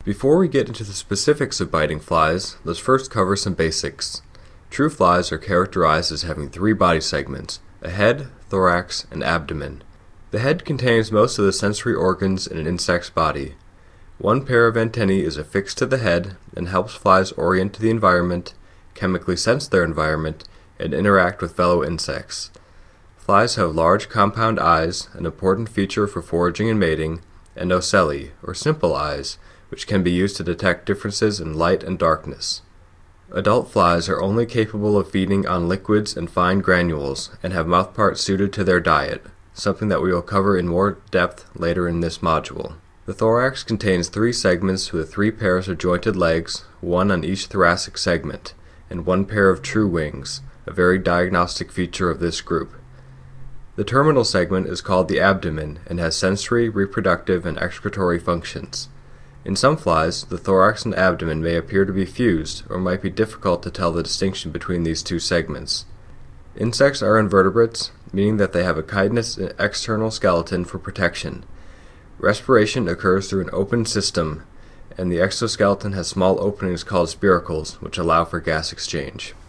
Before we get into the specifics of biting flies, let's first cover some basics. True flies are characterized as having three body segments: a head, thorax, and abdomen. The head contains most of the sensory organs in an insect's body. One pair of antennae is affixed to the head and helps flies orient to the environment, chemically sense their environment, and interact with fellow insects. Flies have large compound eyes, an important feature for foraging and mating, and ocelli, or simple eyes, which can be used to detect differences in light and darkness. Adult flies are only capable of feeding on liquids and fine granules and have mouthparts suited to their diet, something that we will cover in more depth later in this module. The thorax contains three segments with three pairs of jointed legs, one on each thoracic segment, and one pair of true wings, a very diagnostic feature of this group. The terminal segment is called the abdomen and has sensory, reproductive, and excretory functions. In some flies, the thorax and abdomen may appear to be fused, or might be difficult to tell the distinction between these two segments. Insects are invertebrates, meaning that they have a chitinous external skeleton for protection. Respiration occurs through an open system, and the exoskeleton has small openings called spiracles, which allow for gas exchange.